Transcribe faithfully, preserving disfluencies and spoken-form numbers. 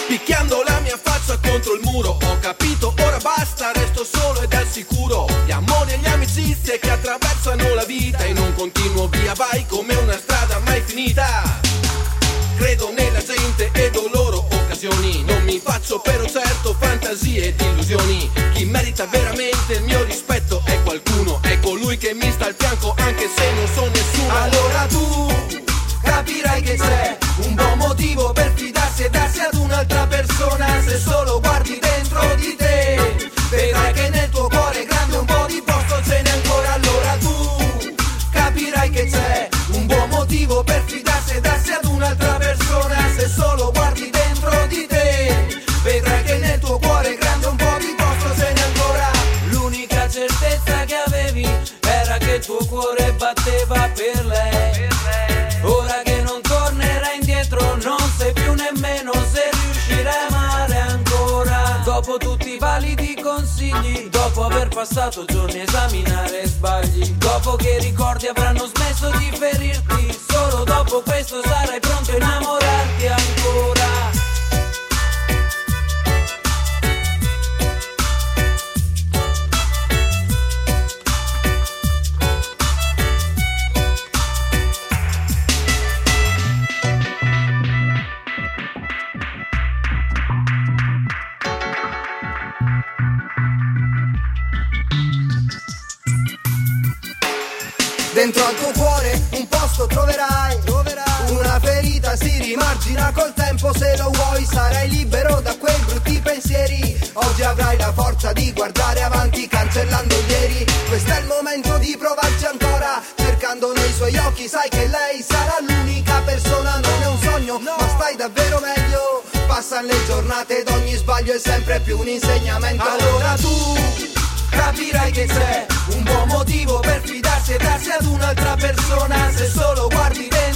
picchiando la mia faccia contro il muro. Ho capito, ora basta, resto solo ed al sicuro. Gli amori e gli amicizie che attraversano la vita in un continuo via vai come una strada mai finita. Credo nella gente ed ho loro occasioni, non mi faccio però certo fantasie ed illusioni. Chi merita veramente il mio rispetto è qualcuno, è colui che mi sta al fianco anche se non so nessuno. Allora tu capirai che c'è un buon motivo per fidarsi e darsi ad un'altra persona. Se solo guardi dentro di te vedrai che nel tuo cuore grande un po' di posto ce n'è ancora. Allora tu capirai che c'è un buon motivo per fidarsi e darsi ad un'altra persona. Se solo guardi dentro di te vedrai che nel tuo cuore grande un po' di posto ce n'è ancora. L'unica certezza che avevi era che il tuo cuore batteva per lei. Ora che non tornerai indietro non sai più nemmeno se riuscirai a amare ancora. Dopo tutti i validi consigli, dopo aver passato giorni a esaminare sbagli, dopo che i ricordi avranno smesso di ferirti, solo dopo questo sarai pronto a innamorarti ancora. Dentro al tuo cuore un posto troverai, troverai. Una ferita si rimargina col tempo, se lo vuoi sarai libero da quei brutti pensieri. Oggi avrai la forza di guardare avanti cancellando il ieri. Questo è il momento di provarci ancora, cercando nei suoi occhi sai che lei sarà l'unica persona. Non è un sogno, no, ma stai davvero meglio. Passano le giornate ed ogni sbaglio è sempre più un insegnamento. Allora tu capirai che c'è un buon motivo per fidarsi e darsi ad un'altra persona. Se solo guardi dentro